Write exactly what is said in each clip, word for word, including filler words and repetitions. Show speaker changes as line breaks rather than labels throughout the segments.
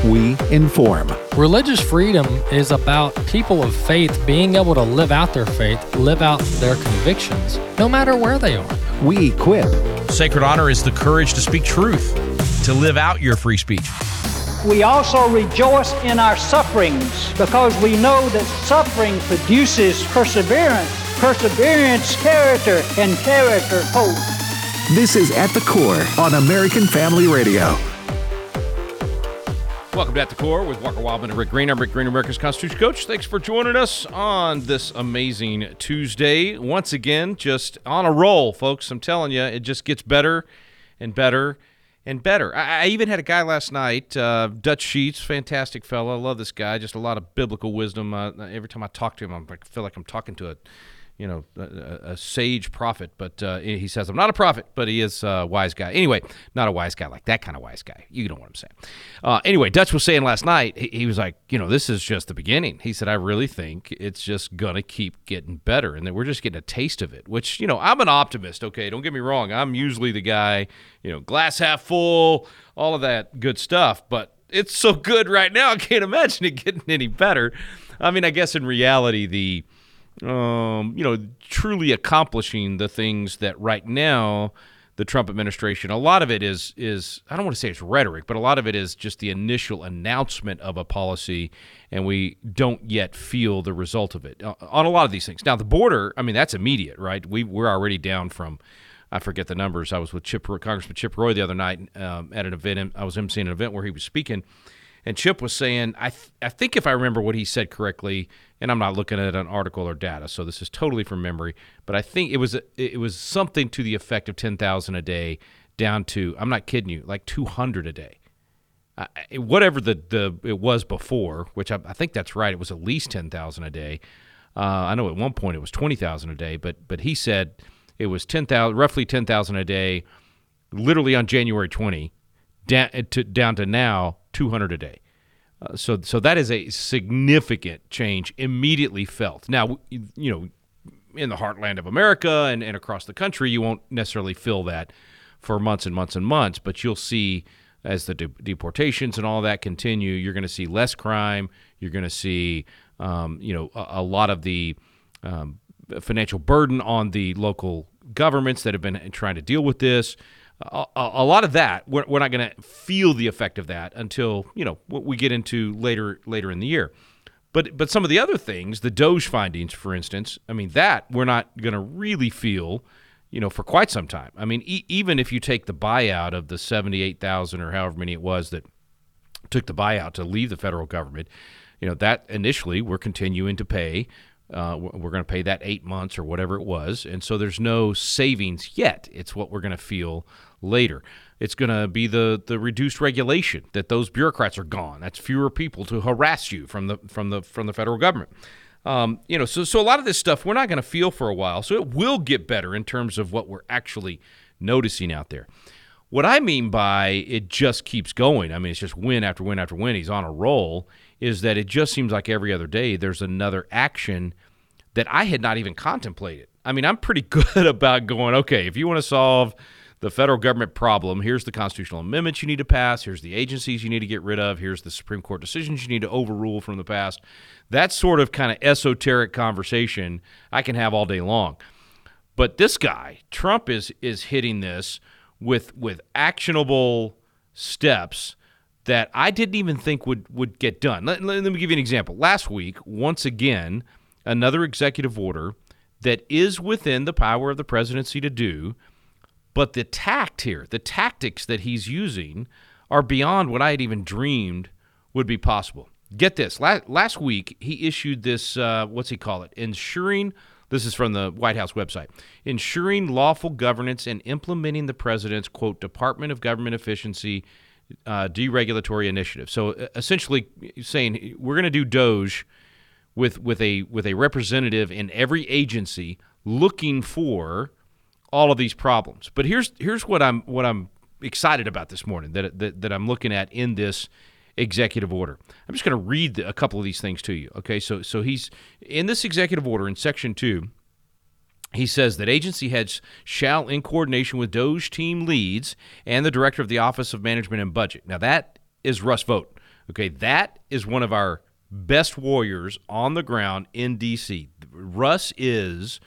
we inform.
Religious freedom is about people of faith being able to live out their faith, live out their convictions, no matter where they are.
We equip.
Sacred honor is the courage to speak truth, to live out your free speech.
We also rejoice in our sufferings because we know that suffering produces perseverance, perseverance, character, and character, hope.
This is At the Core on American Family Radio.
Welcome to At the Core with Walker Wildman and Rick Green. I'm Rick Green, America's Constitution Coach. Thanks for joining us on this amazing Tuesday. Once again, just on a roll, folks. I'm telling you, it just gets better and better and better. I, I even had a guy last night, uh, Dutch Sheets, fantastic fellow. I love this guy. Just a lot of biblical wisdom. Uh, every time I talk to him, I'm, I feel like I'm talking to a you know, a, a sage prophet, but uh, he says, I'm not a prophet, but he is a wise guy. Anyway, not a wise guy, like that kind of wise guy. You know what I'm saying. Uh, anyway, Dutch was saying last night, he, he was like, you know, this is just the beginning. He said, I really think it's just going to keep getting better, and that we're just getting a taste of it, which, you know, I'm an optimist, okay? Don't get me wrong. I'm usually the guy, you know, glass half full, all of that good stuff, but it's so good right now, I can't imagine it getting any better. I mean, I guess in reality, the Um, you know, truly accomplishing the things that right now the Trump administration, a lot of it is, is I don't want to say it's rhetoric, but a lot of it is just the initial announcement of a policy, and we don't yet feel the result of it uh, on a lot of these things. Now, the border, I mean, that's immediate, right? We, we're already down from, I forget the numbers. I was with Chip, Congressman Chip Roy the other night um, at an event. I was emceeing an event where he was speaking, and Chip was saying, I th- I think if I remember what he said correctly, and I'm not looking at an article or data, so this is totally from memory, but I think it was it was something to the effect of ten thousand a day down to, I'm not kidding you, like two hundred a day. Uh, whatever the, the it was before, which I, I think that's right, it was at least ten thousand a day. Uh, I know at one point it was twenty thousand a day, but but he said it was ten thousand, roughly ten thousand a day, literally on January twentieth, down to, down to now two hundred a day. Uh, so so that is a significant change immediately felt. Now, you know, in the heartland of America and, and across the country, you won't necessarily feel that for months and months and months, but you'll see as the de- deportations and all that continue, you're going to see less crime. You're going to see, um, you know, a, a lot of the um, financial burden on the local governments that have been trying to deal with this. A, a lot of that, we're, we're not going to feel the effect of that until, you know, we get into later later in the year. But but some of the other things, the DOGE findings, for instance, I mean, that we're not going to really feel, you know, for quite some time. I mean, e- even if you take the buyout of the seventy-eight thousand or however many it was that took the buyout to leave the federal government, you know, that initially we're continuing to pay. Uh, we're going to pay that eight months or whatever it was. And so there's no savings yet. It's what we're going to feel later. It's going to be the the reduced regulation, that those bureaucrats are gone. That's fewer people to harass you from the from the from the federal government. Um, you know, so so a lot of this stuff we're not going to feel for a while. So it will get better in terms of what we're actually noticing out there. What I mean by it just keeps going, I mean, it's just win after win after win, he's on a roll, is that it just seems like every other day there's another action that I had not even contemplated. I mean, I'm pretty good about going, okay, if you want to solve the federal government problem, here's the constitutional amendments you need to pass, here's the agencies you need to get rid of, here's the Supreme Court decisions you need to overrule from the past. That sort of kind of esoteric conversation I can have all day long. But this guy, Trump, is is hitting this with with actionable steps that I didn't even think would, would get done. Let, let, let me give you an example. Last week, once again, another executive order that is within the power of the presidency to do, but the tact here, the tactics that he's using are beyond what I had even dreamed would be possible. Get this. Last, last week, he issued this, uh, what's he call it? Ensuring, this is from the White House website, ensuring lawful governance and implementing the president's, quote, Department of Government Efficiency uh, deregulatory initiative. So uh, essentially saying we're going to do DOGE with with a with a representative in every agency looking for all of these problems. But here's here's what I'm what I'm excited about this morning that that, that I'm looking at in this executive order. I'm just going to read the, a couple of these things to you. Okay, so so he's in this executive order in section two. He says that agency heads shall, in coordination with DOGE team leads and the director of the Office of Management and Budget. Now that is Russ Vought. Okay, that is one of our best warriors on the ground in D C. Russ is,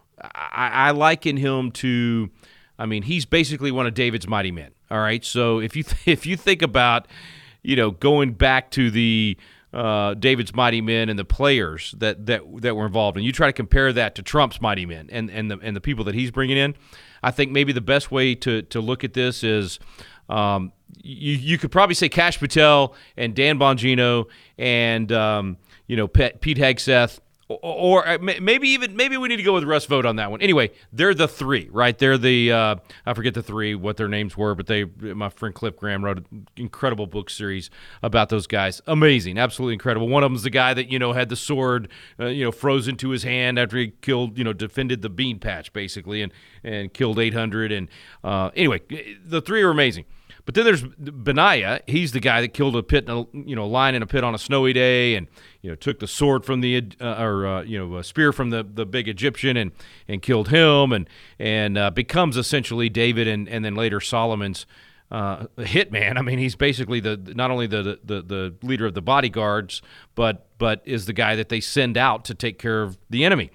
I, I liken him to, I mean, he's basically one of David's mighty men. All right, so if you th- if you think about, you know, going back to the uh, David's mighty men and the players that, that that were involved, and you try to compare that to Trump's mighty men and and the and the people that he's bringing in, I think maybe the best way to to look at this is, um, you you could probably say Kash Patel and Dan Bongino and um, you know Pete, Pete Hegseth. Or, or maybe even maybe we need to go with Russ Vogt on that one. Anyway, they're the three, right? They're the uh, I forget the three what their names were, but they my friend Cliff Graham wrote an incredible book series about those guys. Amazing, absolutely incredible. One of them's the guy that you know had the sword uh, you know frozen to his hand after he killed you know defended the bean patch basically and and killed eight hundred. And uh, anyway, the three are amazing. But then there's Benaiah. He's the guy that killed a pit, in a, you know, lion in a pit on a snowy day, and you know took the sword from the uh, or uh, you know a spear from the, the big Egyptian and and killed him, and and uh, becomes essentially David and and then later Solomon's uh, hitman. I mean, he's basically the not only the, the the leader of the bodyguards, but but is the guy that they send out to take care of the enemy.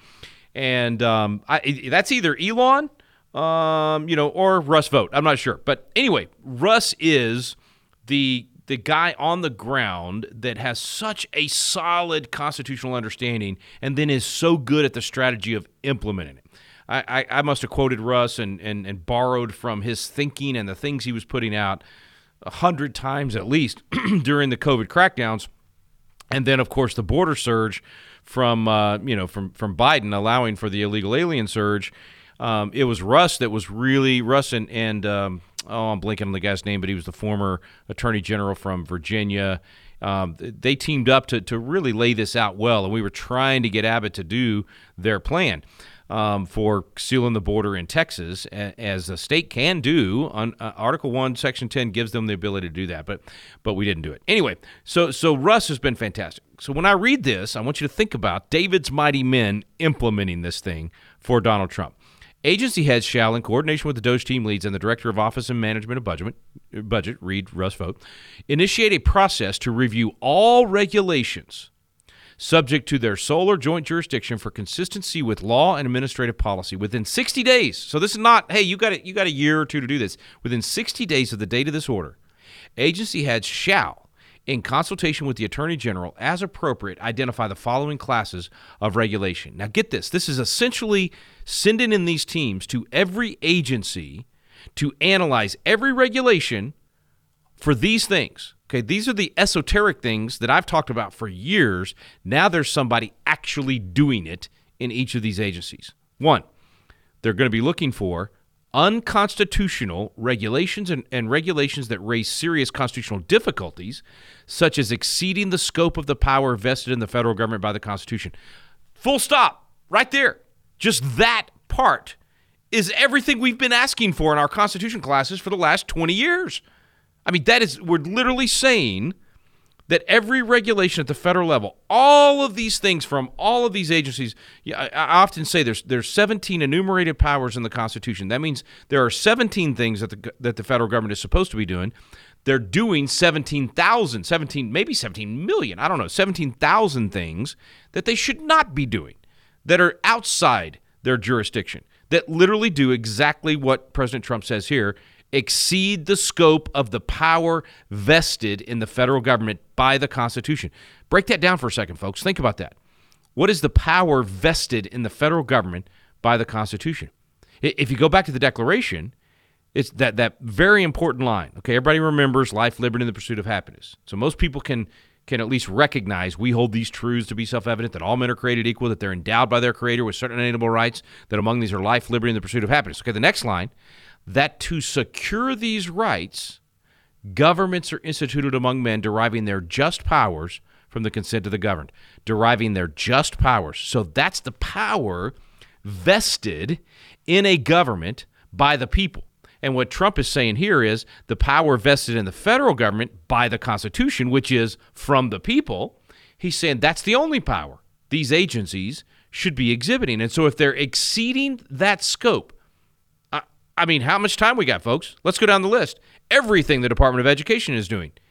And um, I, that's either Elon. Um, you know, or Russ Vogt. I'm not sure. But anyway, Russ is the the guy on the ground that has such a solid constitutional understanding and then is so good at the strategy of implementing it. I, I, I must have quoted Russ and, and, and borrowed from his thinking and the things he was putting out a hundred times at least during the COVID crackdowns. And then, of course, the border surge from, uh, you know, from, from Biden allowing for the illegal alien surge. Um, it was Russ that was really Russ and, and um, oh, I'm blanking on the guy's name, but he was the former attorney general from Virginia. Um, they teamed up to to really lay this out well, and we were trying to get Abbott to do their plan um, for sealing the border in Texas, as a state can do. On uh, Article One, Section ten gives them the ability to do that, but but we didn't do it anyway. So so Russ has been fantastic. So when I read this, I want you to think about David's mighty men implementing this thing for Donald Trump. Agency heads shall, in coordination with the DOJ team leads and the Director of Office and Management of Budget, budget read Russ Vogt, initiate a process to review all regulations subject to their sole or joint jurisdiction for consistency with law and administrative policy within sixty days. So this is not, hey, you got a, you got a year or two to do this. Within sixty days of the date of this order, agency heads shall, in consultation with the Attorney General, as appropriate, identify the following classes of regulation. Now get this. This is essentially sending in these teams to every agency to analyze every regulation for these things. Okay, these are the esoteric things that I've talked about for years. Now there's somebody actually doing it in each of these agencies. One, they're going to be looking for unconstitutional regulations and, and regulations that raise serious constitutional difficulties, such as exceeding the scope of the power vested in the federal government by the Constitution. Full stop. Right there. Just that part is everything we've been asking for in our Constitution classes for the last twenty years. I mean, that is, we're literally saying that every regulation at the federal level, all of these things from all of these agencies, I, I often say there's there's seventeen enumerated powers in the Constitution. That means there are seventeen things that the that the federal government is supposed to be doing. They're doing seventeen thousand, seventeen, maybe seventeen million, I don't know, seventeen thousand things that they should not be doing, that are outside their jurisdiction, that literally do exactly what President Trump says here, exceed the scope of the power vested in the federal government by the Constitution. Break that down for a second, folks. Think about that. What is the power vested in the federal government by the Constitution? If you go back to the Declaration, it's that, that very important line. Okay, everybody remembers life, liberty, and the pursuit of happiness. So most people can can at least recognize we hold these truths to be self-evident, that all men are created equal, that they're endowed by their Creator with certain inalienable rights, that among these are life, liberty, and the pursuit of happiness. Okay, the next line, that to secure these rights, governments are instituted among men, deriving their just powers from the consent of the governed. Deriving their just powers. So that's the power vested in a government by the people. And what Trump is saying here is the power vested in the federal government by the Constitution, which is from the people. He's saying that's the only power these agencies should be exhibiting. And so if they're exceeding that scope, I mean, how much time we got, folks? Let's go down the list. Everything the Department of Education is doing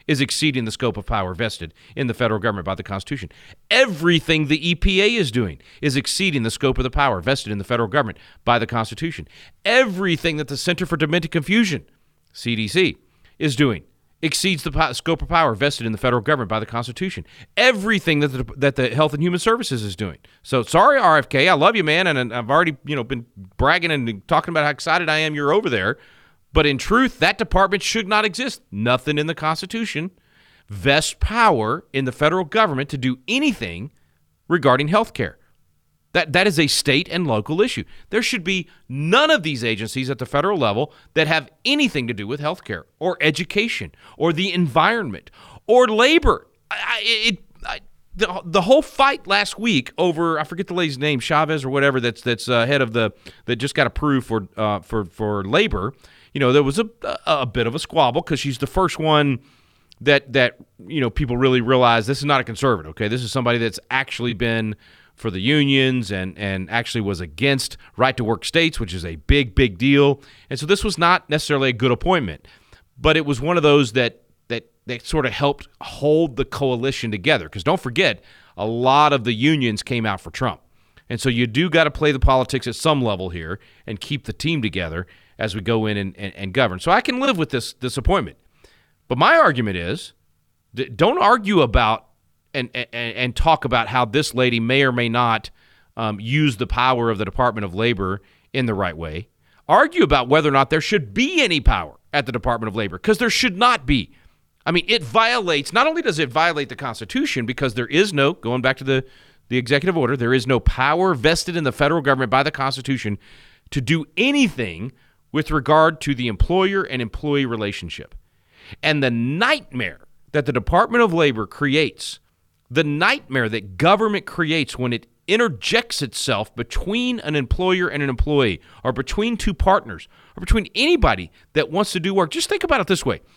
is exceeding the scope of power vested in the federal government by the Constitution. Everything the E P A is doing is exceeding the scope of the power vested in the federal government by the Constitution. Everything that the Center for Dementia Confusion, C D C, is doing exceeds the po- scope of power vested in the federal government by the Constitution. Everything that the, that the Health and Human Services is doing. So sorry, R F K, I love you, man, and I've already you know been bragging and talking about how excited I am you're over there. But in truth, that department should not exist. Nothing in the Constitution vests power in the federal government to do anything regarding health care. That that is a state and local issue. There should be none of these agencies at the federal level that have anything to do with healthcare or education or the environment or labor. I, it I, the the whole fight last week over, I forget the lady's name, Chavez or whatever, that's that's uh, head of the that just got approved for uh, for for labor. You know, there was a a, a bit of a squabble because she's the first one that that you know people really realize this is not a conservative. Okay, this is somebody that's actually been for the unions and, and actually was against right-to-work states, which is a big, big deal. And so this was not necessarily a good appointment, but it was one of those that that, that sort of helped hold the coalition together. Because don't forget, a lot of the unions came out for Trump. And so you do got to play the politics at some level here and keep the team together as we go in and, and, and govern. So I can live with this, this appointment. But my argument is, don't argue about And, and and talk about how this lady may or may not um, use the power of the Department of Labor in the right way. Argue about whether or not there should be any power at the Department of Labor, because there should not be. I mean, it violates, not only does it violate the Constitution, because there is no, going back to the, the executive order, there is no power vested in the federal government by the Constitution to do anything with regard to the employer and employee relationship. And the nightmare that the Department of Labor creates, the nightmare that government creates when it interjects itself between an employer and an employee, or between two partners, or between anybody that wants to do work. Just think about it this way.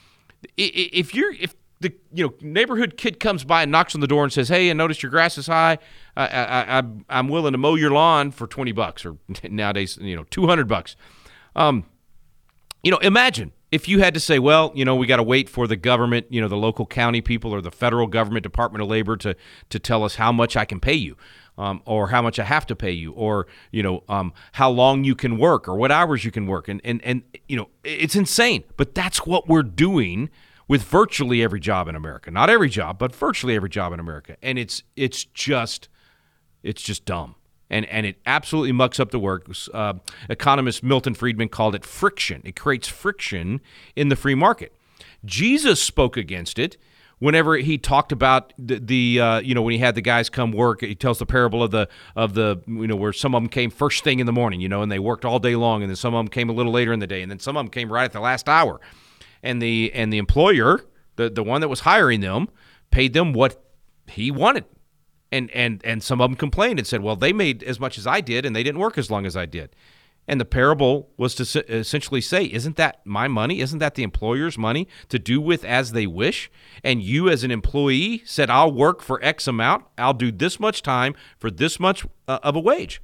If you're, if the you know neighborhood kid comes by and knocks on the door and says, "Hey, I noticed your grass is high. I, I, I, I'm willing to mow your lawn for twenty bucks, or nowadays, you know, two hundred bucks." Um, you know, imagine if you had to say, well, you know, we got to wait for the government, you know, the local county people or the federal government Department of Labor to to tell us how much I can pay you, um, or how much I have to pay you, or, you know, um, how long you can work or what hours you can work. And, and, and, you know, it's insane. But that's what we're doing with virtually every job in America. Not every job, but virtually every job in America. And it's it's just it's just dumb. And and it absolutely mucks up the work. Uh, economist Milton Friedman called it friction. It creates friction in the free market. Jesus spoke against it whenever he talked about the, the uh, you know, when he had the guys come work. He tells the parable of the of the you know where some of them came first thing in the morning, you know, and they worked all day long, and then some of them came a little later in the day, and then some of them came right at the last hour. And the and the employer, the the one that was hiring them, paid them what he wanted. And and and some of them complained and said, well, they made as much as I did, and they didn't work as long as I did. And the parable was to essentially say, isn't that my money? Isn't that the employer's money to do with as they wish? And you as an employee said, I'll work for X amount. I'll do this much time for this much uh, of a wage.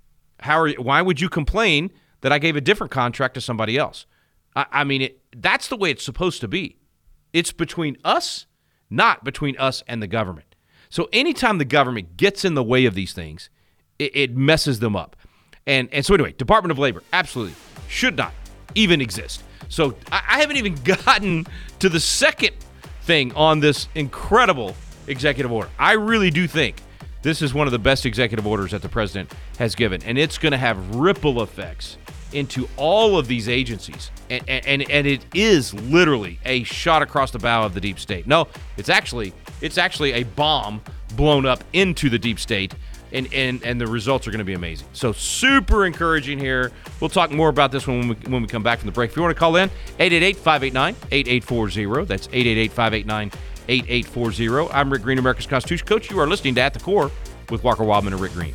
How are you, why would you complain that I gave a different contract to somebody else? I, I mean, it, that's the way it's supposed to be. It's between us, not between us and the government. So anytime the government gets in the way of these things, it, it messes them up. And and so anyway, Department of Labor absolutely should not even exist. So I, I haven't even gotten to the second thing on this incredible executive order. I really do think this is one of the best executive orders that the president has given, and it's going to have ripple effects into all of these agencies. And, and, and it is literally a shot across the bow of the deep state. No, it's actually it's actually a bomb blown up into the deep state, and, and, and the results are going to be amazing. So super encouraging here. We'll talk more about this when we, when we come back from the break. If you want to call in, eight eight eight, five eight nine, eight eight four zero. That's eight eight eight, five eight nine, eight eight four zero. I'm Rick Green, America's Constitution Coach. You are listening to At the Core with Walker Wildman and Rick Green.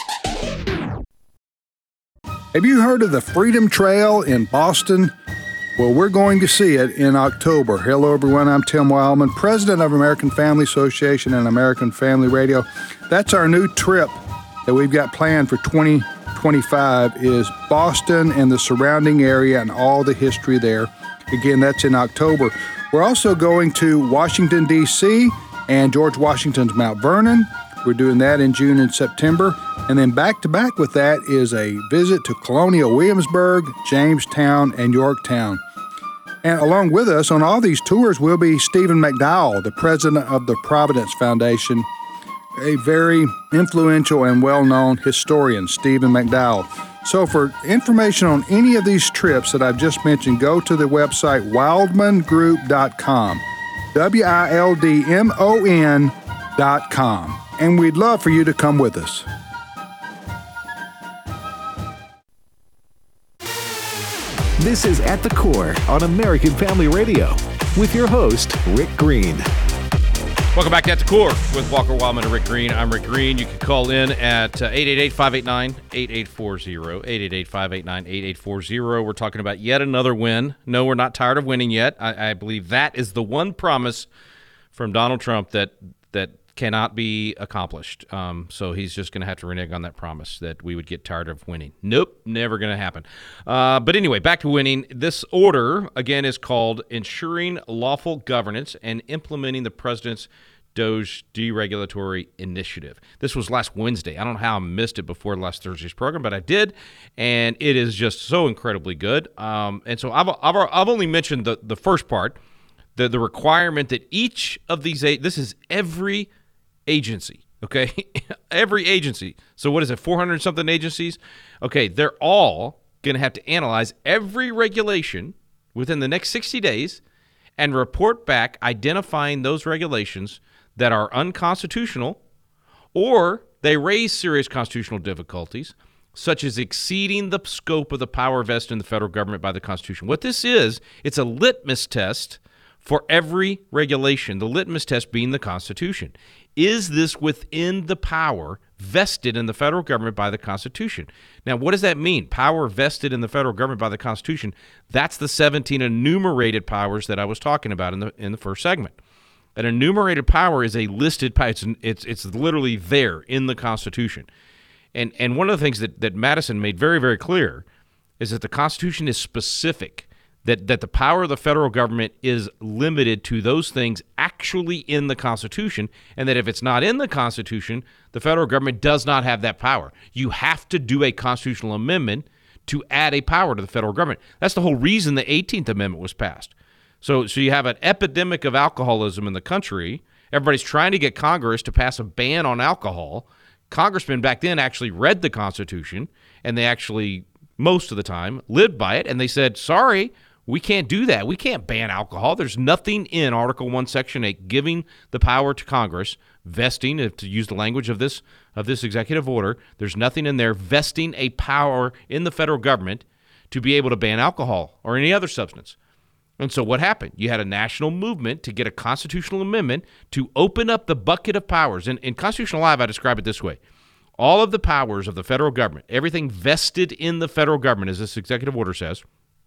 Have you heard of the Freedom Trail in Boston? Well, we're going to see it in October. Hello, everyone. I'm Tim Wildman, president of American Family Association and American Family Radio. That's our new trip that we've got planned for twenty twenty-five is Boston and the surrounding area and all the history there. Again, that's in October. We're also going to Washington, D C and George Washington's Mount Vernon. We're doing that in June and September. And then back-to-back with that is a visit to Colonial Williamsburg, Jamestown, and Yorktown. And along with us on all these tours will be Stephen McDowell, the president of the Providence Foundation, a very influential and well-known historian, Stephen McDowell. So for information on any of these trips that I've just mentioned, go to the website wildman group dot com, W I L D M O N dot com. And we'd love for you to come with us.
This is At the Core on American Family Radio with your host, Rick Green.
Welcome back to At the Core with Walker Wildman and Rick Green. I'm Rick Green. You can call in at uh, eight eight eight, five eight nine, eight eight four zero, eight eight eight, five eight nine, eight eight four zero. We're talking about yet another win. No, we're not tired of winning yet. I, I believe that is the one promise from Donald Trump that that cannot be accomplished. Um, so he's just going to have to renege on that promise that we would get tired of winning. Nope, never going to happen. Uh, but anyway, back to winning. This order, again, is called Ensuring Lawful Governance and Implementing the President's DOJ Deregulatory Initiative. This was last Wednesday. I don't know how I missed it before last Thursday's program, but I did, and it is just so incredibly good. Um, and so I've, I've, I've only mentioned the, the first part, the, the requirement that each of these, this is every agency, okay? Every agency. So what is it, four hundred something agencies? Okay, they're all going to have to analyze every regulation within the next sixty days and report back identifying those regulations that are unconstitutional or they raise serious constitutional difficulties, such as exceeding the scope of the power vested in the federal government by the Constitution. What this is, it's a litmus test for every regulation, the litmus test being the Constitution. Is this within the power vested in the federal government by the Constitution? Now, what does that mean? Power vested in the federal government by the Constitution. That's the seventeen enumerated powers that I was talking about in the in the first segment. An enumerated power is a listed power. It's, it's, it's literally there in the Constitution. And, and one of the things that, that Madison made very, very clear is that the Constitution is specific, that, that the power of the federal government is limited to those things actually in the Constitution, and that if it's not in the Constitution, the federal government does not have that power. You have to do a constitutional amendment to add a power to the federal government. That's the whole reason the eighteenth Amendment was passed. So, so you have an epidemic of alcoholism in the country. Everybody's trying to get Congress to pass a ban on alcohol. Congressmen back then actually read the Constitution, and they actually, most of the time, lived by it, and they said, sorry, we can't do that. We can't ban alcohol. There's nothing in Article one, Section eight giving the power to Congress, vesting, to use the language of this of this executive order, there's nothing in there vesting a power in the federal government to be able to ban alcohol or any other substance. And so what happened? You had a national movement to get a constitutional amendment to open up the bucket of powers. And in Constitutional Live, I describe it this way. All of the powers of the federal government, everything vested in the federal government, as this executive order says,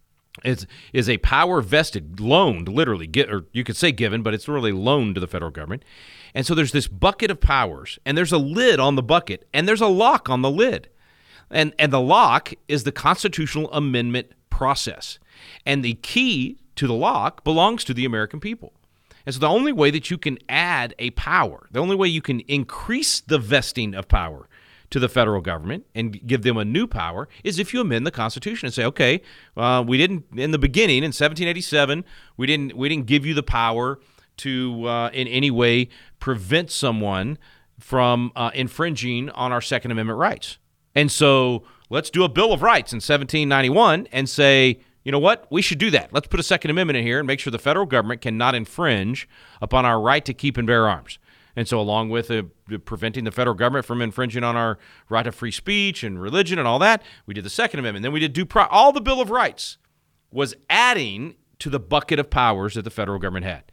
is, is a power vested, loaned, literally, get, or you could say given, but it's really loaned to the federal government. And so there's this bucket of powers, and there's a lid on the bucket, and there's a lock on the lid. And, and the lock is the constitutional amendment process. And the key to the lock belongs to the American people. And so the only way that you can add a power, the only way you can increase the vesting of power to the federal government and give them a new power is if you amend the Constitution and say, okay, uh, we didn't, in the beginning, in seventeen eighty-seven, we didn't we didn't give you the power to uh, in any way prevent someone from uh, infringing on our Second Amendment rights. And so let's do a Bill of Rights in seventeen ninety-one and say, you know what? We should do that. Let's put a Second Amendment in here and make sure the federal government cannot infringe upon our right to keep and bear arms. And so along with uh, preventing the federal government from infringing on our right of free speech and religion and all that, we did the Second Amendment. Then we did due pro- all the Bill of Rights was adding to the bucket of powers that the federal government had.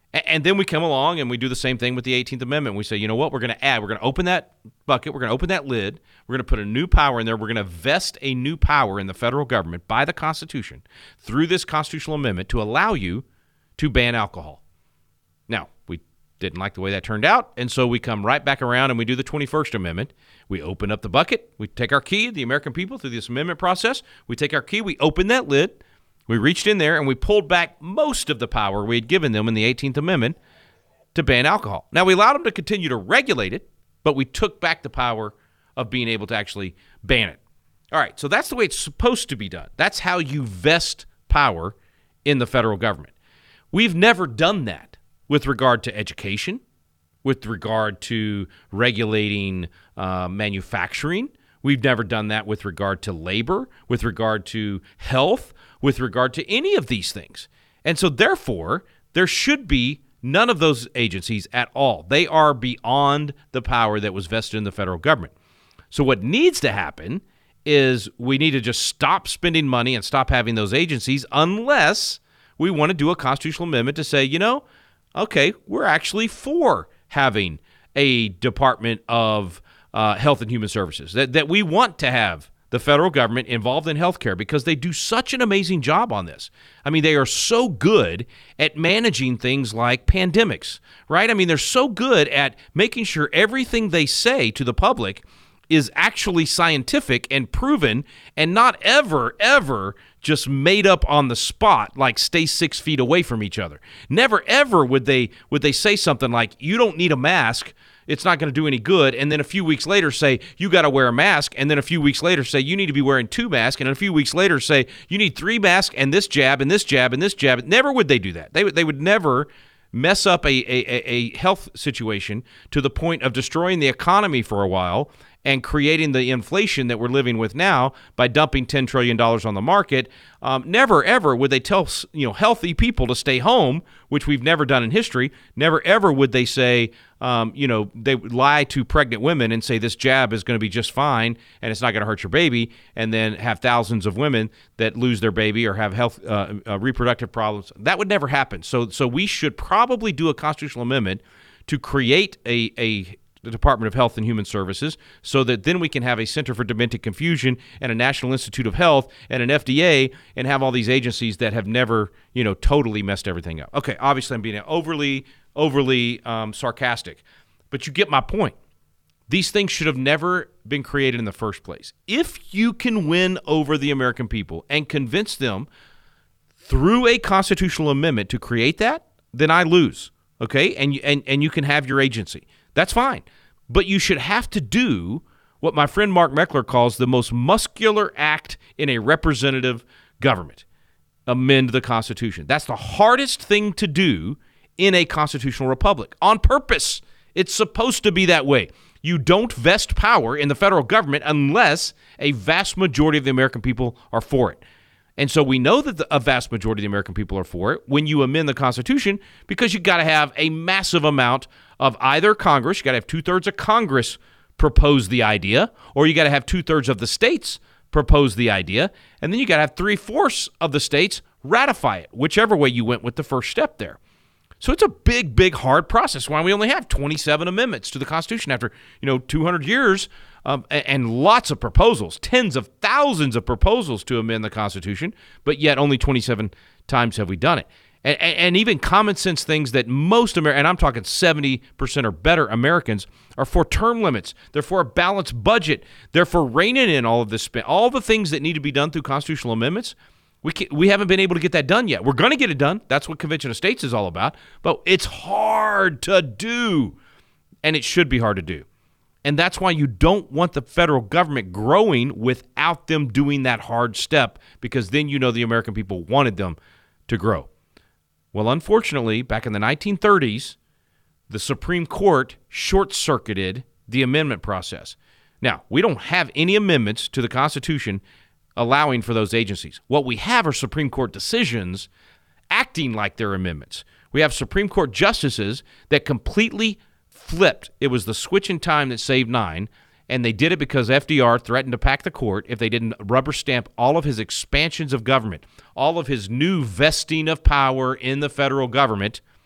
And then we come along and we do the same thing with the eighteenth Amendment. We say, you know what, we're going to add, we're going to open that bucket, we're going to open that lid, we're going to put a new power in there, we're going to vest a new power in the federal government by the Constitution through this constitutional amendment to allow you to ban alcohol. Now, we didn't like the way that turned out, and so we come right back around and we do the twenty-first Amendment. We open up the bucket, we take our key, the American people, through this amendment process, we take our key, we open that lid, we reached in there and we pulled back most of the power we had given them in the eighteenth Amendment to ban alcohol. Now, we allowed them to continue to regulate it, but we took back the power of being able to actually ban it. All right, so that's the way it's supposed to be done. That's how you vest power in the federal government. We've never done that with regard to education, with regard to regulating uh, manufacturing. We've never done that with regard to labor, with regard to health, with regard to any of these things. And so therefore, there should be none of those agencies at all. They are beyond the power that was vested in the federal government. So what needs to happen is we need to just stop spending money and stop having those agencies unless we want to do a constitutional amendment to say, you know, okay, we're actually for having a Department of uh, Health and Human Services, that, that we want to have the federal government involved in healthcare because they do such an amazing job on this. I mean, they are so good at managing things like pandemics, right? I mean, they're so good at making sure everything they say to the public is actually scientific and proven and not ever, ever just made up on the spot, like stay six feet away from each other. Never, ever would they would they say something like, you don't need a mask, it's not going to do any good, and then a few weeks later say, you got to wear a mask, and then a few weeks later say, you need to be wearing two masks, and a few weeks later say, you need three masks and this jab and this jab and this jab. Never would they do that. They would, they would never mess up a, a, a health situation to the point of destroying the economy for a while and creating the inflation that we're living with now by dumping ten trillion dollars on the market. Um, never, ever would they tell you know healthy people to stay home, which we've never done in history. Never, ever would they say, um, you know, they would lie to pregnant women and say this jab is going to be just fine and it's not going to hurt your baby, and then have thousands of women that lose their baby or have health uh, uh, reproductive problems. That would never happen. So, so we should probably do a constitutional amendment to create a a the Department of Health and Human Services, so that then we can have a Center for Demented Confusion and a National Institute of Health and an F D A and have all these agencies that have never, you know, totally messed everything up. Okay, obviously I'm being overly, overly um, sarcastic, but you get my point. These things should have never been created in the first place. If you can win over the American people and convince them through a constitutional amendment to create that, then I lose, okay? And and and you can have your agency. That's fine. But you should have to do what my friend Mark Meckler calls the most muscular act in a representative government: amend the Constitution. That's the hardest thing to do in a constitutional republic on purpose. It's supposed to be that way. You don't vest power in the federal government unless a vast majority of the American people are for it. And so we know that the, a vast majority of the American people are for it when you amend the Constitution, because you've got to have a massive amount of either Congress, you got to have two-thirds of Congress propose the idea, or you got to have two-thirds of the states propose the idea, and then you got to have three-fourths of the states ratify it, whichever way you went with the first step there. So it's a big, big, hard process. Why we only have twenty-seven amendments to the Constitution after, you know, two hundred years, um, and, and lots of proposals, tens of thousands of proposals to amend the Constitution, but yet only twenty-seven times have we done it. And, and, and even common sense things that most Americans, and I'm talking seventy percent or better Americans, are for term limits. They're for a balanced budget. They're for reining in all of this spend, all the things that need to be done through constitutional amendments. We can, we haven't been able to get that done yet. We're going to get it done. That's what Convention of States is all about. But it's hard to do, and it should be hard to do. And that's why you don't want the federal government growing without them doing that hard step, because then you know the American people wanted them to grow. Well, unfortunately, back in the nineteen thirties, the Supreme Court short-circuited the amendment process. Now, we don't have any amendments to the Constitution allowing for those agencies. What we have are Supreme Court decisions acting like they're amendments. We have Supreme Court justices that completely flipped. It was the switch in time that saved nine, and they did it because F D R threatened to pack the court if they didn't rubber stamp all of his expansions of government, all of his new vesting of power in the federal government.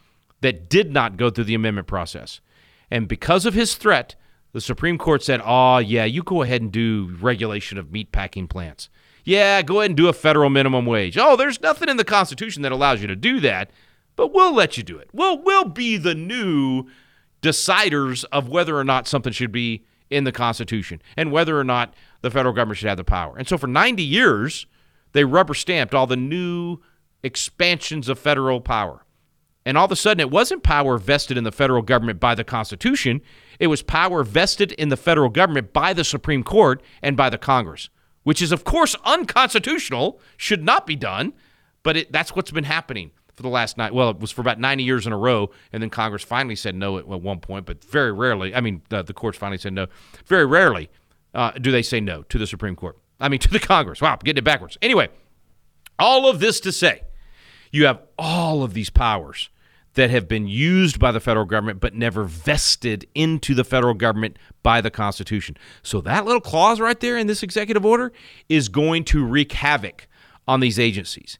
that did not go through the amendment process. And because of his threat, the Supreme Court said, oh, yeah, you go ahead and do regulation of meatpacking plants. Yeah, go ahead and do a federal minimum wage. Oh, there's nothing in the Constitution that allows you to do that, but we'll let you do it. We'll, we'll be the new deciders of whether or not something should be in the Constitution and whether or not the federal government should have the power. And so for ninety years, they rubber-stamped all the new expansions of federal power. And all of a sudden, it wasn't power vested in the federal government by the Constitution. It was power vested in the federal government by the Supreme Court and by the Congress, which is, of course, unconstitutional, should not be done, but it, that's what's been happening for the last night. Well, it was for about ninety years in a row, and then Congress finally said no at, at one point, but very rarely, I mean, the, the courts finally said no. Very rarely uh, do they say no to the Supreme Court. I mean, to the Congress. Wow, I'm getting it backwards. Anyway, all of this to say, you have all of these powers that have been used by the federal government but never vested into the federal government by the Constitution. So that little clause right there in this executive order is going to wreak havoc on these agencies.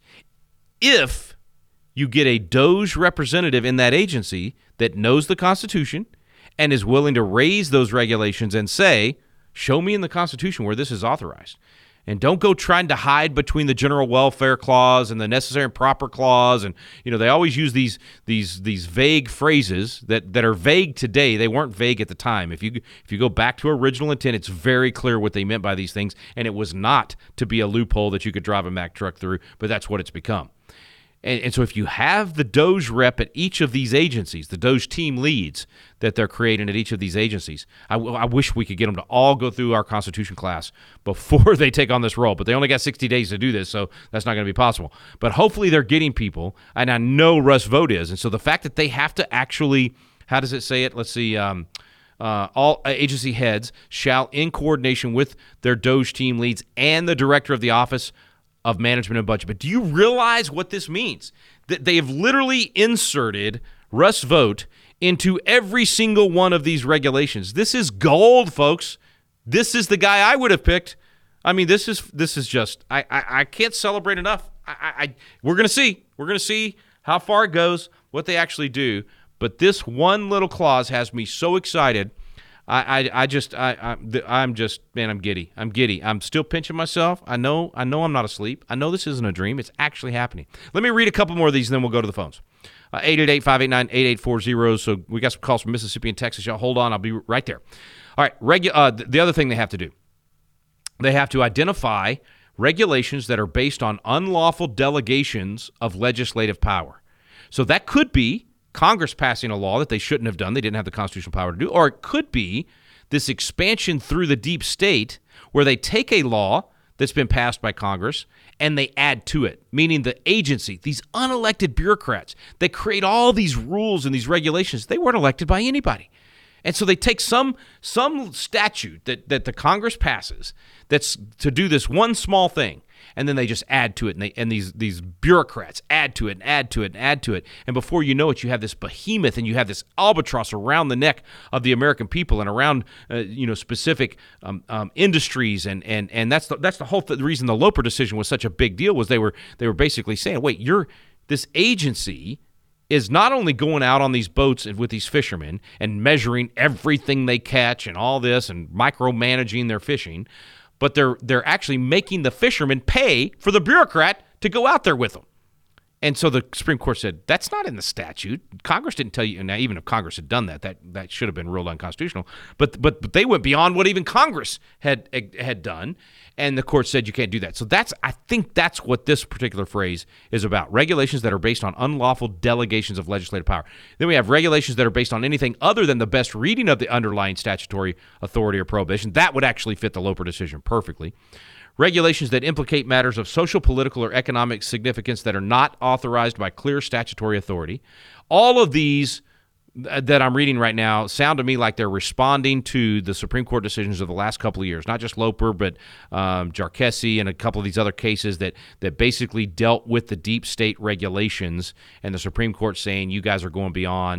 If you get a DOJ representative in that agency that knows the Constitution and is willing to raise those regulations and say, show me in the Constitution where this is authorized. And don't go trying to hide between the general welfare clause and the necessary and proper clause. And, you know, they always use these these these vague phrases that, that are vague today. They weren't vague at the time. If you if you go back to original intent, it's very clear what they meant by these things. And it was not to be a loophole that you could drive a Mack truck through, but that's what it's become. And, and so if you have the DOJ rep at each of these agencies, the DOJ team leads that they're creating at each of these agencies, I, I wish we could get them to all go through our Constitution class before they take on this role. But they only got sixty days to do this, so that's not going to be possible. But hopefully they're getting people, and I know Russ Vought is. And so the fact that they have to actually, how does it say it? Let's see. Um, uh, all agency heads shall, in coordination with their DOJ team leads and the director of the Office of Management and Budget. But do you realize what this means? That they have literally inserted Russ Vought into every single one of these regulations. This is gold, folks. This is the guy I would have picked. I mean, this is this is just I I, I can't celebrate enough. I, I we're gonna see we're gonna see how far it goes, what they actually do. But this one little clause has me so excited. I, I, I just I, I I'm just man I'm giddy I'm giddy I'm still pinching myself. I know I know I'm not asleep. I know this isn't a dream. It's actually happening. Let me read a couple more of these and then we'll go to the phones. uh, eight eight eight, five eight nine, eight eight four zero. So we got some calls from Mississippi and Texas. Y'all hold on, I'll be right there. All right, regu- uh, the other thing they have to do, they have to identify regulations that are based on unlawful delegations of legislative power. So that could be Congress passing a law that they shouldn't have done, they didn't have the constitutional power to do, or it could be this expansion through the deep state where they take a law that's been passed by Congress and they add to it, meaning the agency, these unelected bureaucrats that create all these rules and these regulations, they weren't elected by anybody. And so they take some some statute that, that the Congress passes that's to do this one small thing, and then they just add to it, and, they, and these these bureaucrats add to it and add to it and add to it. And before you know it, you have this behemoth and you have this albatross around the neck of the American people and around uh, you know specific um, um, industries. And and and that's the, that's the whole th- the reason the Loper decision was such a big deal was they were they were basically saying, wait, you're this agency is not only going out on these boats with these fishermen and measuring everything they catch and all this and micromanaging their fishing, but they're they're actually making the fishermen pay for the bureaucrat to go out there with them. And so the Supreme Court said, that's not in the statute. Congress didn't tell you, and now even if Congress had done that, that, that should have been ruled unconstitutional. But, but but they went beyond what even Congress had had done, and the court said you can't do that. So that's I think that's what this particular phrase is about, regulations that are based on unlawful delegations of legislative power. Then we have regulations that are based on anything other than the best reading of the underlying statutory authority or prohibition. That would actually fit the Loper decision perfectly. Regulations that implicate matters of social, political, or economic significance that are not authorized by clear statutory authority. All of these that I'm reading right now sound to me like they're responding to the Supreme Court decisions of the last couple of years, not just Loper, but um, Jarkessi and a couple of these other cases that, that basically dealt with the deep state regulations and the Supreme Court saying you guys are going beyond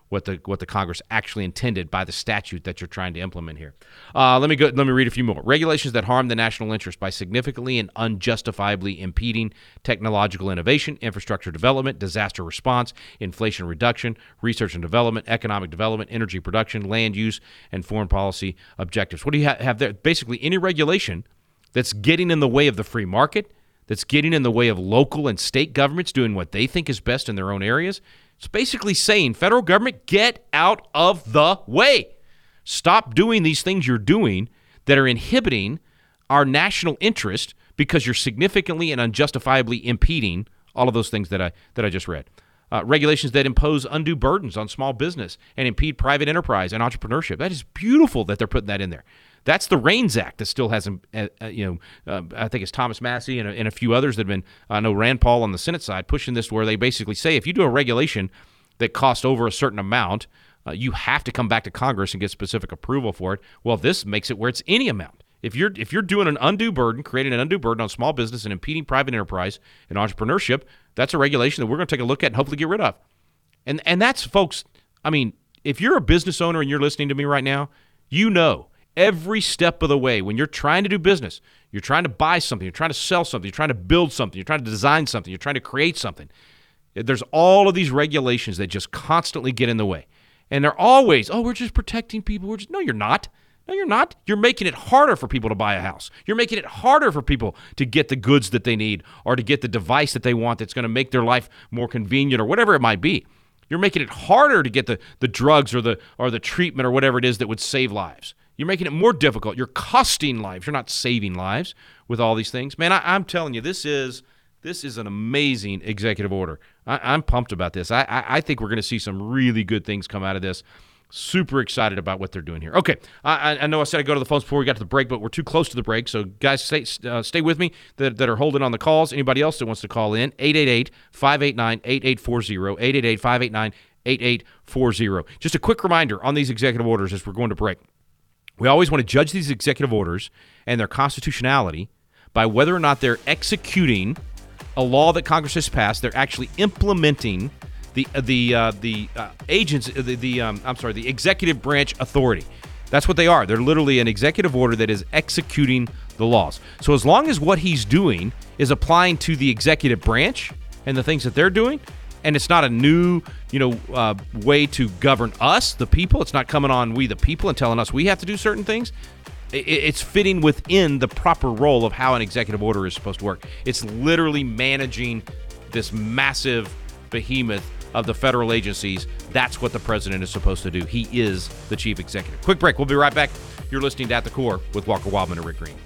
what the what the Congress actually intended by the statute that you're trying to implement here. Uh, let me go. Let me read a few more. Regulations that harm the national interest by significantly and unjustifiably impeding technological innovation, infrastructure development, disaster response, inflation reduction, research and development, economic development, energy production, land use, and foreign policy objectives. What do you ha- have there? Basically, any regulation that's getting in the way of the free market, that's getting in the way of local and state governments doing what they think is best in their own areas. It's basically saying, federal government, get out of the way. Stop doing these things you're doing that are inhibiting our national interest because you're significantly and unjustifiably impeding all of those things that I that I just read. Uh, regulations that impose undue burdens on small business and impede private enterprise and entrepreneurship. That is beautiful that they're putting that in there. That's the REINS Act that still hasn't, uh, uh, you know, uh, I think it's Thomas Massey and a, and a few others that have been, I know Rand Paul on the Senate side, pushing this where they basically say if you do a regulation that costs over a certain amount, uh, you have to come back to Congress and get specific approval for it. Well, this makes it where it's any amount. If you're if you're doing an undue burden, creating an undue burden on small business and impeding private enterprise and entrepreneurship, that's a regulation that we're going to take a look at and hopefully get rid of. And and that's, folks, I mean, if you're a business owner and you're listening to me right now, you know every step of the way when you're trying to do business, you're trying to buy something, you're trying to sell something, you're trying to build something, you're trying to design something, you're trying to create something. There's all of these regulations that just constantly get in the way. And they're always, oh, we're just protecting people. We're just, no, you're not. No, you're not. You're making it harder for people to buy a house. You're making it harder for people to get the goods that they need or to get the device that they want that's going to make their life more convenient or whatever it might be. You're making it harder to get the, the drugs or the or the treatment or whatever it is that would save lives. You're making it more difficult. You're costing lives. You're not saving lives with all these things. Man, I, I'm telling you, this is this is an amazing executive order. I, I'm pumped about this. I, I, I think we're going to see some really good things come out of this. Super excited about what they're doing here. Okay, I, I know I said I'd go to the phones before we got to the break, but we're too close to the break. So, guys, stay, uh, stay with me that, that are holding on the calls. Anybody else that wants to call in, eight eight eight, five eight nine, eight eight four zero, eight eight eight, five eight nine, eight eight four zero. Just a quick reminder on these executive orders as we're going to break. We always want to judge these executive orders and their constitutionality by whether or not they're executing a law that Congress has passed. They're actually implementing the the uh, the uh, agents, the, the um, I'm sorry, the executive branch authority. That's what they are. They're literally an executive order that is executing the laws. So as long as what he's doing is applying to the executive branch and the things that they're doing, and it's not a new, you know, uh, way to govern us, the people. It's not coming on we, the people, and telling us we have to do certain things. It's fitting within the proper role of how an executive order is supposed to work. It's literally managing this massive behemoth of the federal agencies. That's what the president is supposed to do. He is the chief executive. Quick break. We'll be right back. You're listening to At the Core with Walker Wildman and Rick Green.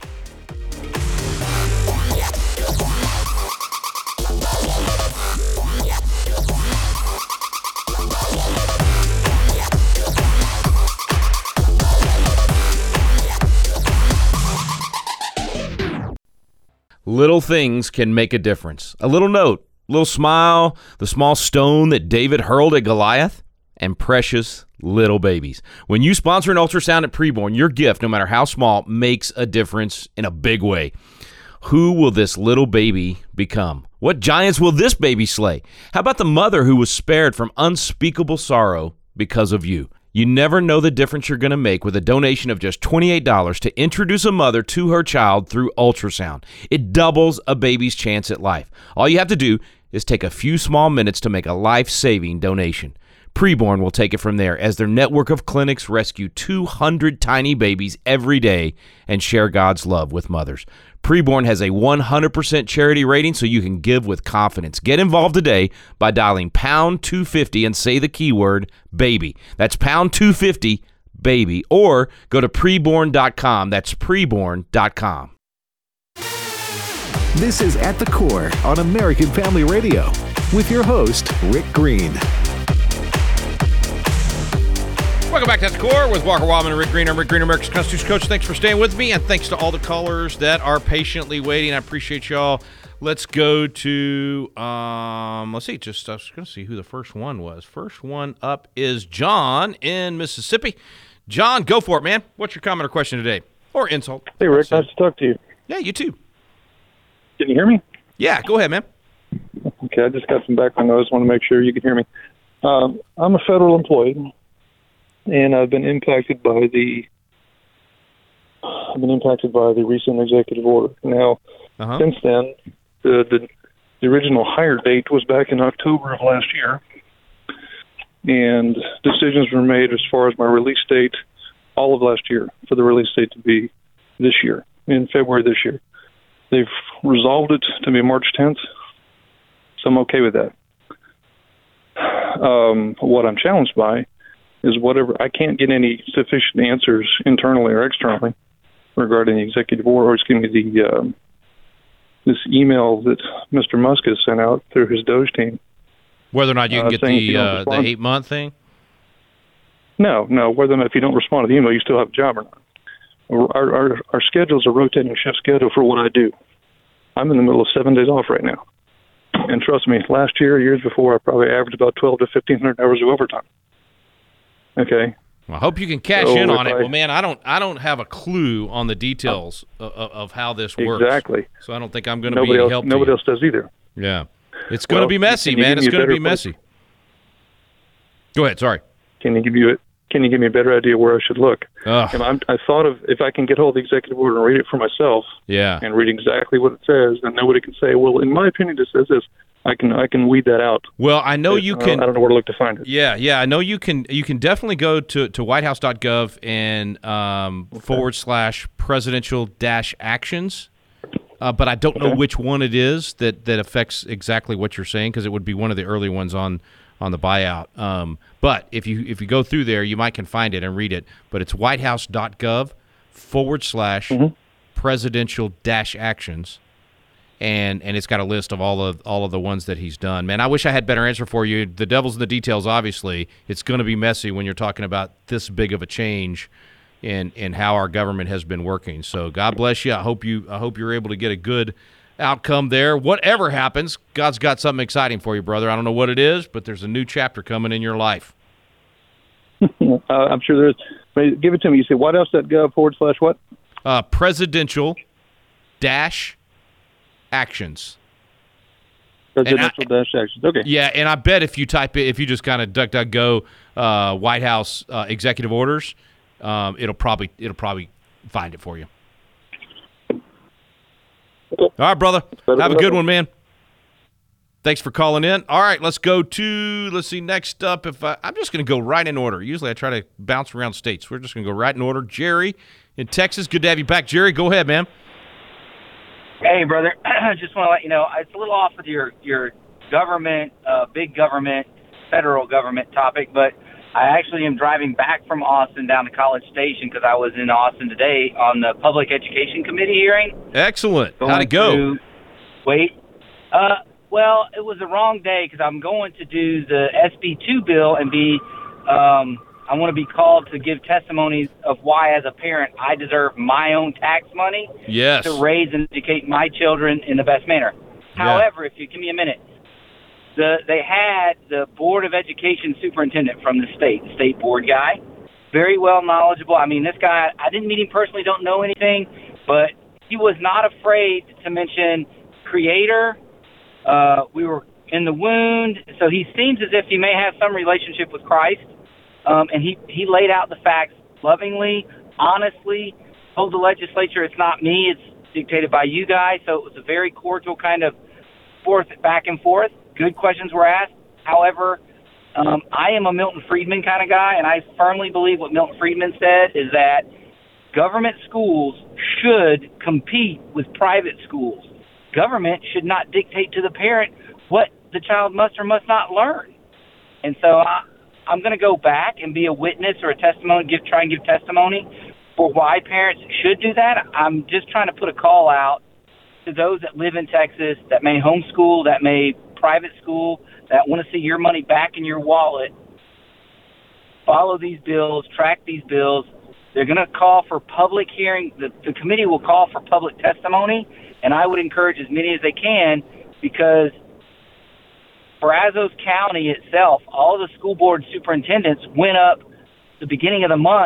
Little things can make a difference. A little note, a little smile, the small stone that David hurled at Goliath, and precious little babies. When you sponsor an ultrasound at Preborn, your gift, no matter how small, makes a difference in a big way. Who will this little baby become? What giants will this baby slay? How about the mother who was spared from unspeakable sorrow because of you? You never know the difference you're going to make with a donation of just twenty-eight dollars to introduce a mother to her child through ultrasound. It doubles a baby's chance at life. All you have to do is take a few small minutes to make a life-saving donation. Preborn will take it from there as their network of clinics rescue two hundred tiny babies every day and share God's love with mothers. Preborn has a one hundred percent charity rating, so you can give with confidence. Get involved today by dialing pound two fifty and say the keyword baby. That's pound two fifty, baby. Or go to preborn dot com. That's preborn dot com.
This is At the Core on American Family Radio with your host, Rick Green.
Welcome back to At the Core with Walker Wildman and Rick Green. I'm Rick Green, America's Constitution Coach. Thanks for staying with me, and thanks to all the callers that are patiently waiting. I appreciate y'all. Let's go to, um, let's see, just I was going to see who the first one was. First one up is John in Mississippi. John, go for it, man. What's your comment or question today? Or insult?
Hey, Rick, nice to talk to you.
Yeah, you too.
Can you hear me?
Yeah, go ahead, man.
Okay, I just got some background noise. Want to make sure you can hear me. Um, I'm a federal employee, and I've been impacted by the I've been impacted by the recent executive order. Now,
Uh-huh.
since then, the, the the original hire date was back in October of last year, and decisions were made as far as my release date all of last year for the release date to be this year, in February this year. They've resolved it to be March tenth, so I'm okay with that. Um, what I'm challenged by is whatever, I can't get any sufficient answers internally or externally regarding the executive order, or excuse me, the um, this email that Mister Musk has sent out through his Doge team.
Whether or not you can
Uh,
get
saying if
the
you don't
uh, the
respond-
eight month thing.
No, no, whether or not if you don't respond to the email, you still have a job or not. Our, our, our schedule is a rotating shift schedule for what I do. I'm in the middle of seven days off right now. And trust me, last year, years before, I probably averaged about twelve to fifteen hundred hours of overtime. Okay?
Well, I hope you can cash
So
in
if
on it.
I-
Well, man, I don't I don't have a clue on the details of, of how this works.
Exactly.
So I don't think I'm going to be
Nobody
any
else,
help to
nobody
you.
else does either.
Yeah. It's going to
Well,
be messy,
can you
man.
give
It's
me a
going to be
better-
messy. Go ahead. Sorry.
Can you give you a, Can you give me a better idea where I should look?
Ugh.
And I'm, I thought of if I can get hold of the executive order and read it for myself
Yeah.
and read exactly what it says, then nobody can say, well, in my opinion, it says this. I can I can weed that out.
Well, I know you
I don't-
can.
I don't know where to look to find it.
Yeah, yeah, I know you can. You can definitely go to to whitehouse dot gov and um, forward slash presidential dash actions. Uh, but I don't know
Okay.
which one it is that, that affects exactly what you're saying, because it would be one of the early ones on on the buyout. Um, but if you if you go through there, you might can find it and read it. But it's whitehouse dot gov forward slash
Mm-hmm.
presidential dash actions. And and it's got a list of all of all of the ones that he's done. Man, I wish I had better answer for you. The devil's in the details. Obviously, it's going to be messy when you're talking about this big of a change in in how our government has been working. So God bless you. I hope you I hope you're able to get a good outcome there. Whatever happens, God's got something exciting for you, brother. I don't know what it is, but there's a new chapter coming in your life.
Uh, I'm sure there is. But give it to me. You say whitehouse dot gov forward slash what?
Uh, presidential dash actions.
Presidential dash actions. Okay.
Yeah, and I bet if you type it, if you just kind of duck, duck, go, uh, White House uh, executive orders, um, it'll probably it'll probably find it for you. All right, brother. Have a good one, man. Thanks for calling in. All right, let's go to, let's see, next up, if I, I'm just going to go right in order. Usually I try to bounce around states. We're just going to go right in order. Jerry in Texas, good to have you back. Jerry, go ahead, man.
Hey, brother. I just want to let you know, it's a little off with your, your government, uh, big government, federal government topic, but I actually am driving back from Austin down to College Station because I was in Austin today on the Public Education Committee hearing.
Excellent.
Going
How'd it go?
through- wait. Uh, well, it was the wrong day because I'm going to do the S B two bill and be, um, I want to be called to give testimonies of why, as a parent, I deserve my own tax money
Yes.
to raise and educate my children in the best manner. However, if you give me a minute, the they had the Board of Education superintendent from the state, the state board guy, very well knowledgeable. I mean, this guy, I didn't meet him personally, don't know anything, but he was not afraid to mention creator. Uh, we were in the wound, so he seems as if he may have some relationship with Christ. Um, and he, he laid out the facts lovingly, honestly, told the legislature it's not me, it's dictated by you guys. So it was a very cordial kind of forth, back and forth. Good questions were asked. However, um, I am a Milton Friedman kind of guy, and I firmly believe what Milton Friedman said is that government schools should compete with private schools. Government should not dictate to the parent what the child must or must not learn. And so I, I'm going to go back and be a witness or a testimony, give, try and give testimony for why parents should do that. I'm just trying to put a call out to those that live in Texas, that may homeschool, that may private school, that want to see your money back in your wallet. Follow these bills, track these bills. They're going to call for public hearing. The, the committee will call for public testimony, and I would encourage as many as they can, because Brazos County itself, all the school board superintendents went up the beginning of the month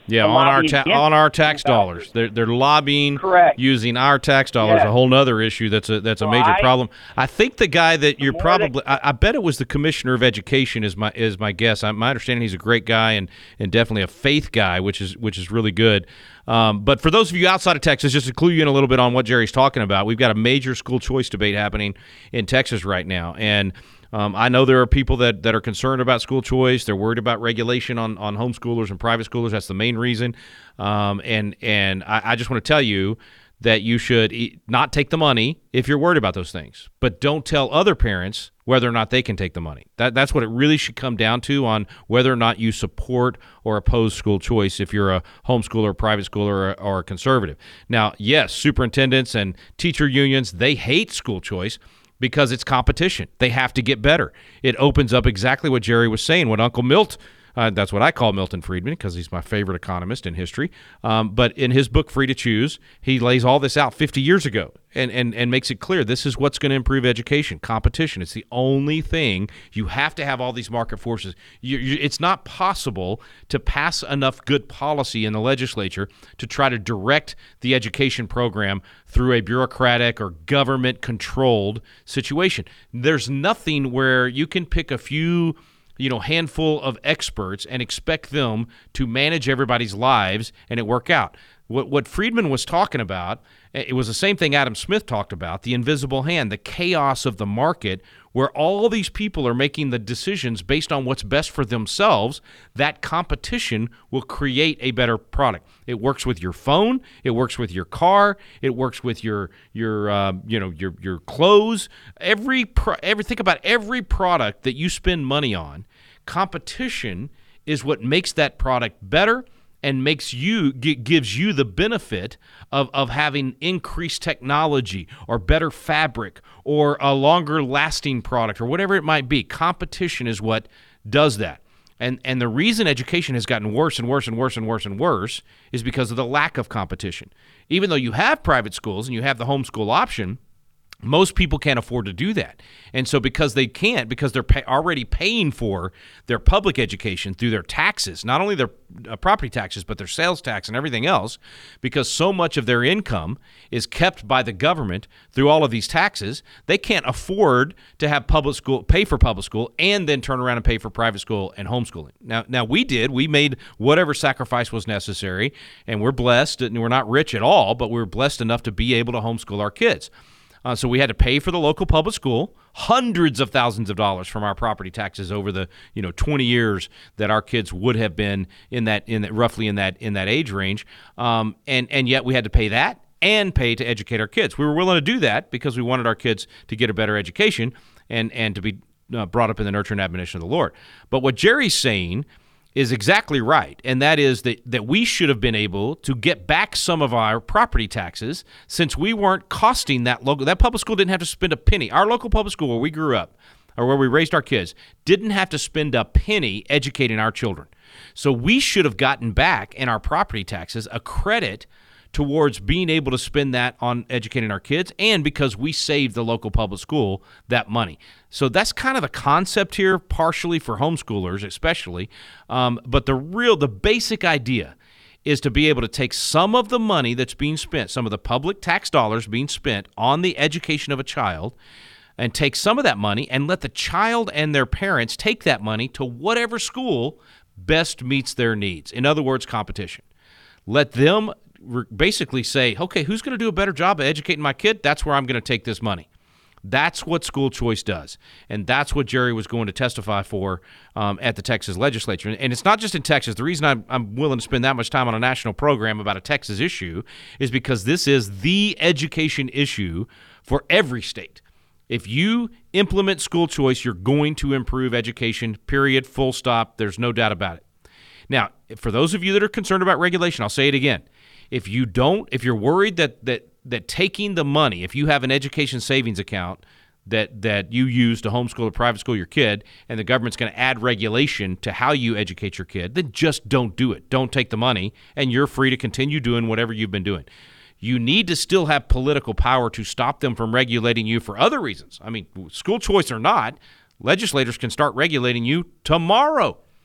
Yeah, on our ta- on our tax dollars. They're they're lobbying
Correct.
using our tax dollars.
Yes.
A whole other issue that's a that's a
So
major
I-
problem. I think the guy that you're
more
probably I, I bet it was the commissioner of education is my is my guess. I, my understanding he's a great guy and and definitely a faith guy, which is which is really good. Um, but for those of you outside of Texas, just to clue you in a little bit on what Jerry's talking about, we've got a major school choice debate happening in Texas right now, and Um, I know there are people that, that are concerned about school choice. They're worried about regulation on, on homeschoolers and private schoolers. That's the main reason. Um, and and I, I just want to tell you that you should e- not take the money if you're worried about those things. But don't tell other parents whether or not they can take the money. That That's what it really should come down to, on whether or not you support or oppose school choice if you're a homeschooler, private schooler, or, or a conservative. Now, yes, superintendents and teacher unions, they hate school choice, because it's competition. They have to get better. It opens up exactly what Jerry was saying, what Uncle Milt, uh, that's what I call Milton Friedman because he's my favorite economist in history. Um, but in his book, Free to Choose, he lays all this out fifty years ago and, and, and makes it clear this is what's going to improve education, competition. It's the only thing. You have to have all these market forces. You, you, it's not possible to pass enough good policy in the legislature to try to direct the education program through a bureaucratic or government-controlled situation. There's nothing where you can pick a few, you know, handful of experts and expect them to manage everybody's lives and it work out. What what Friedman was talking about, it was the same thing Adam Smith talked about, the invisible hand, the chaos of the market where all these people are making the decisions based on what's best for themselves. That competition will create a better product. It works with your phone, it works with your car, it works with your your uh, you know your your clothes. Every pro- every think about every product that you spend money on. Competition is what makes that product better and makes you g- gives you the benefit of, of having increased technology or better fabric or a longer lasting product or whatever it might be. Competition is what does that. And and the reason education has gotten worse and worse and worse and worse and worse is because of the lack of competition. Even though you have private schools and you have the homeschool option, most people can't afford to do that. And so because they can't, because they're pay, already paying for their public education through their taxes, not only their uh, property taxes, but their sales tax and everything else, because so much of their income is kept by the government through all of these taxes, they can't afford to have public school, pay for public school, and then turn around and pay for private school and homeschooling. Now, now we did. We made whatever sacrifice was necessary, and we're blessed, and we're not rich at all, but we're blessed enough to be able to homeschool our kids. Uh, so we had to pay for the local public school, hundreds of thousands of dollars from our property taxes over the you know twenty years that our kids would have been in that in that, roughly in that in that age range, um, and and yet we had to pay that and pay to educate our kids. We were willing to do that because we wanted our kids to get a better education and and to be uh, brought up in the nurture and admonition of the Lord. But what Jerry's saying is exactly right, and that is that, that we should have been able to get back some of our property taxes since we weren't costing that local, that public school didn't have to spend a penny. Our local public school where we grew up, or where we raised our kids, didn't have to spend a penny educating our children. So we should have gotten back in our property taxes a credit towards being able to spend that on educating our kids, and because we saved the local public school that money. So that's kind of the concept here, partially for homeschoolers especially, um, but the real, the basic idea is to be able to take some of the money that's being spent, some of the public tax dollars being spent on the education of a child, and take some of that money and let the child and their parents take that money to whatever school best meets their needs. In other words, competition. Let them basically say, okay, who's going to do a better job of educating my kid? That's where I'm going to take this money. That's what school choice does, and that's what Jerry was going to testify for um, at the Texas legislature. And it's not just in Texas. The reason I'm, I'm willing to spend that much time on a national program about a Texas issue is because this is the education issue for every state. If you implement school choice, you're going to improve education, period, full stop. There's no doubt about it. Now, for those of you that are concerned about regulation, I'll say it again. If you don't, if you're worried that that that taking the money, if you have an education savings account that that you use to homeschool or private school your kid, and the government's going to add regulation to how you educate your kid, then just don't do it. Don't take the money, and you're free to continue doing whatever you've been doing. You need to still have political power to stop them from regulating you for other reasons. I mean, school choice or not, legislators can start regulating you tomorrow.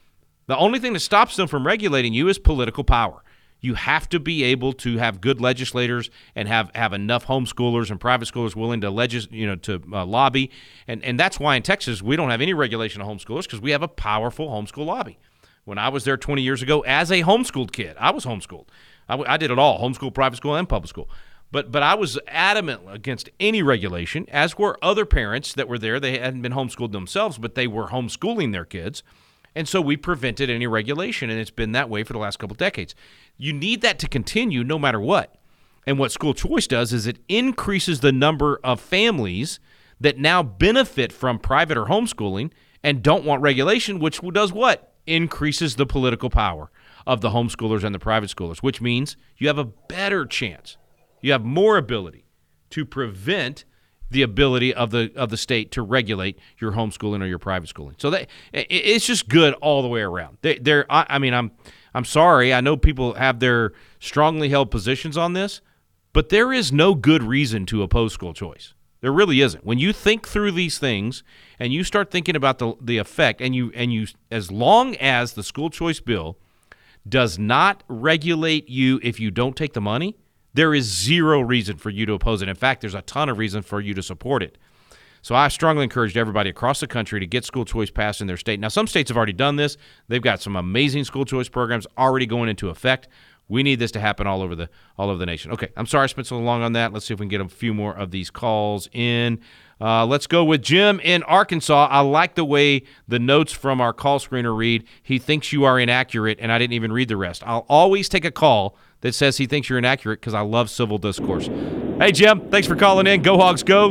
The only thing that stops them from regulating you is political power. You have to be able to have good legislators and have, have enough homeschoolers and private schoolers willing to legis, you know, to uh, lobby. And, and that's why in Texas we don't have any regulation of homeschoolers, because we have a powerful homeschool lobby. When I was there twenty years ago as a homeschooled kid, I was homeschooled. I, I did it all, homeschool, private school, and public school. But but I was adamant against any regulation, as were other parents that were there. They hadn't been homeschooled themselves, but they were homeschooling their kids. And so we prevented any regulation, and it's been that way for the last couple decades. You need that to continue no matter what. And what school choice does is it increases the number of families that now benefit from private or homeschooling and don't want regulation, which does what? Increases the political power of the homeschoolers and the private schoolers, which means you have a better chance. You have more ability to prevent the ability of the of the state to regulate your homeschooling or your private schooling. So that it's just good all the way around. They, they're, I, I mean, I'm I'm sorry. I know people have their strongly held positions on this, but there is no good reason to oppose school choice. There really isn't. When you think through these things and you start thinking about the the effect, and you and you, as long as the school choice bill does not regulate you if you don't take the money, there is zero reason for you to oppose it. In fact, there's a ton of reason for you to support it. So I strongly encourage everybody across the country to get school choice passed in their state. Now, some states have already done this. They've got some amazing school choice programs already going into effect. We need this to happen all over the all over the nation. Okay, I'm sorry I spent so long on that. Let's see if we can get a few more of these calls in. Uh, let's go with Jim in Arkansas. I like the way the notes from our call screener read. He thinks you are inaccurate, and I didn't even read the rest. I'll always take a call that says he thinks you're inaccurate because I love civil discourse. Hey, Jim, thanks for calling in. Go Hogs, go.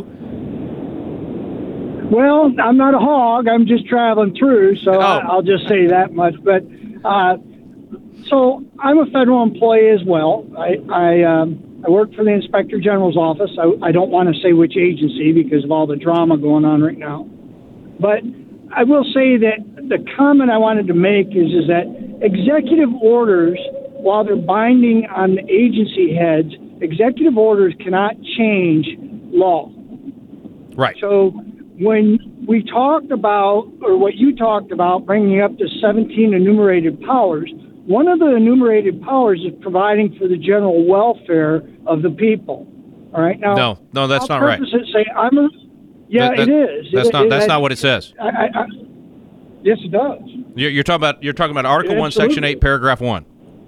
Well, I'm not a hog. I'm just traveling through, so
oh.
I, I'll just say that much. But uh, so I'm a federal employee as well. I I, um, I work for the Inspector General's office. I, I don't want to say which agency because of all the drama going on right now. But I will say that the comment I wanted to make is, is that executive orders, while they're binding on the agency heads, executive orders cannot change law.
Right.
So when we talked about, or what you talked about, bringing up to seventeen enumerated powers, one of the enumerated powers is providing for the general welfare of the people. All right. Now,
no, no, that's not right.
It say I'm a, yeah,
that, that,
it is.
That's
it,
not.
it,
That's
it,
not what it says.
I, I, I, yes, it does.
You're, you're talking about. You're talking about Article One,
Absolutely.
Section Eight, Paragraph One.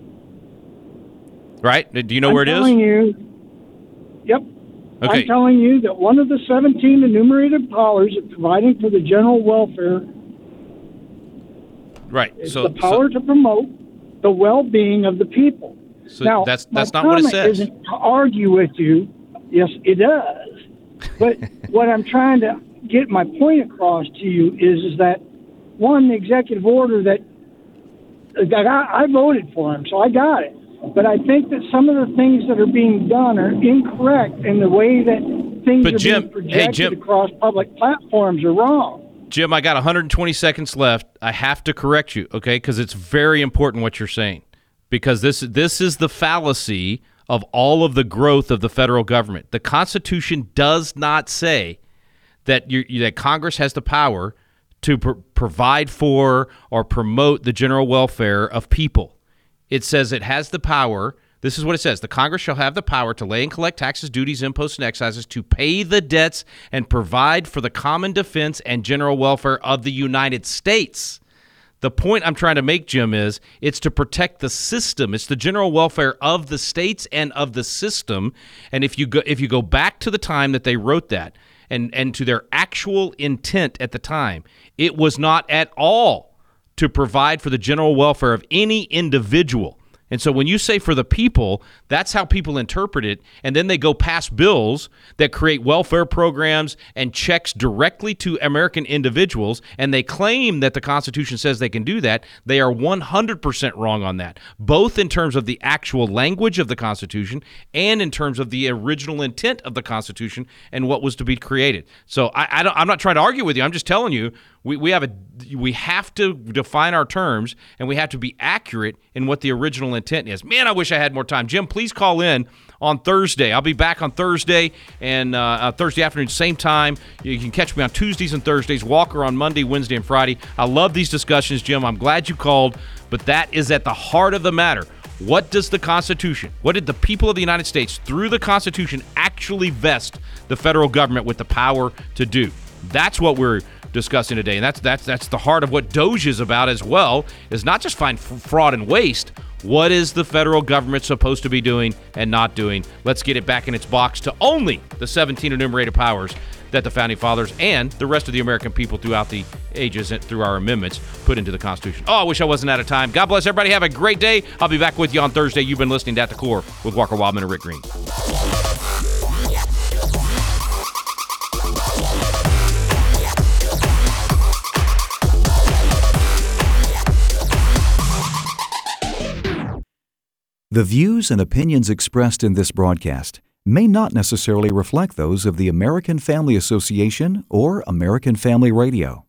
Right? Do you know
I'm
where it is?
telling you. Yep.
Okay.
I'm telling you that one of the seventeen enumerated powers of providing for the general welfare
Right.
is
So
the power
so,
to promote the well-being of the people.
so
now,
that's
my
that's not what it
comment
says.
Isn't to argue with you. Yes, it does. But what I'm trying to get my point across to you is, is that one, the executive order that that I, I voted for him, so I got it. But I think that some of the things that are being done are incorrect in the way that things
But
are
Jim,
being projected
hey, Jim.
across public platforms are wrong.
Jim, I got one hundred twenty seconds left. I have to correct you, okay? Because it's very important what you're saying. Because this this is the fallacy of all of the growth of the federal government. The Constitution does not say that you that Congress has the power to pr- provide for or promote the general welfare of people. It says it has the power. This is what it says. The Congress shall have the power to lay and collect taxes, duties, imposts, and excises, to pay the debts and provide for the common defense and general welfare of the United States. The point I'm trying to make, Jim, is it's to protect the system. It's the general welfare of the states and of the system. And if you go if you go back to the time that they wrote that and, and to their actual intent at the time, it was not at all to provide for the general welfare of any individual. And so when you say for the people, that's how people interpret it. And then they go pass bills that create welfare programs and checks directly to American individuals. And they claim that the Constitution says they can do that. They are one hundred percent wrong on that, both in terms of the actual language of the Constitution and in terms of the original intent of the Constitution and what was to be created. So I, I don't, I'm not trying to argue with you. I'm just telling you, We we have a we have to define our terms, and we have to be accurate in what the original intent is. Man, I wish I had more time. Jim, please call in on Thursday. I'll be back on Thursday and uh, uh, Thursday afternoon, same time. You can catch me on Tuesdays and Thursdays. Walker on Monday, Wednesday, and Friday. I love these discussions, Jim. I'm glad you called, but that is at the heart of the matter. What does the Constitution, what did the people of the United States, through the Constitution, actually vest the federal government with the power to do? That's what we're discussing today, and that's that's that's the heart of what DOGE is about as well, is not just find f- fraud and waste. What is the federal government supposed to be doing and not doing? Let's get it back in its box to only the seventeen enumerated powers that the Founding Fathers and the rest of the American people throughout the ages and through our amendments put into the Constitution. Oh, I wish I wasn't out of time. God bless everybody. Have a great day. I'll be back with you on Thursday. You've been listening to At the Core with Walker Wildman and Rick Green.
The views and opinions expressed in this broadcast may not necessarily reflect those of the American Family Association or American Family Radio.